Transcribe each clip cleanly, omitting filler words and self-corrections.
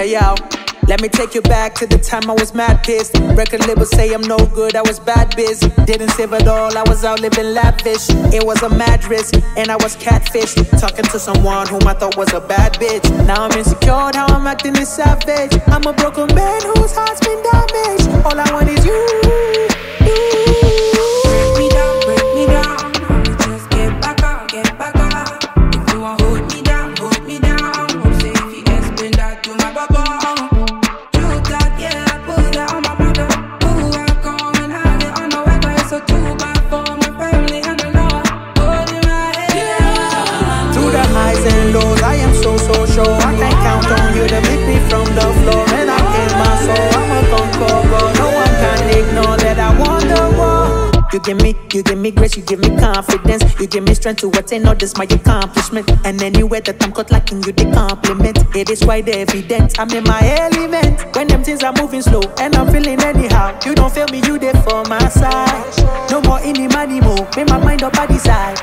Yeah, yo. Let me take you back to the time I was mad pissed. Record label say I'm no good, I was bad biz. Didn't save it all, I was out living lavish. It was a mad risk, and I was catfish. Talking to someone whom I thought was a bad bitch. Now I'm insecure, now I'm acting a savage. I'm a broken man whose heart's been damaged. All I want is you. Break me down, break me down. Just get back up, get back up. If you want hold me down, hold me down. Say if you explain that to my baba. I am so sure I can count on you to make me from the floor. And I gave my soul, I'm a conqueror. No one can ignore that I won the war. You give me grace, you give me confidence. You give me strength to attain all this, my accomplishment. And anywhere that I'm caught lacking, you the compliment. It is quite evident, I'm in my element. When them things are moving slow, and I'm feeling anyhow. You don't feel me, you there for my side. No more any money, more. Make my mind up, I decide.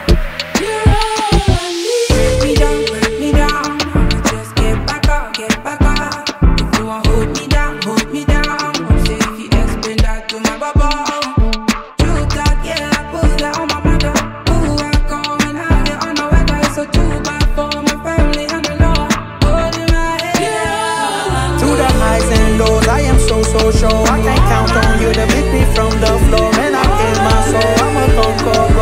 Break me down, break me down. Just get back up, get back up. If you want hold me down, hold me down. Say if you explain that to my baba. True talk, yeah, I put that on my mother. Who I come and have it on the weather. It's so too bad for my family and the Lord. Holding my head. Through the highs and lows, I am so sure I can count on you to pick me from the floor. And I gave my soul, I'm a conqueror.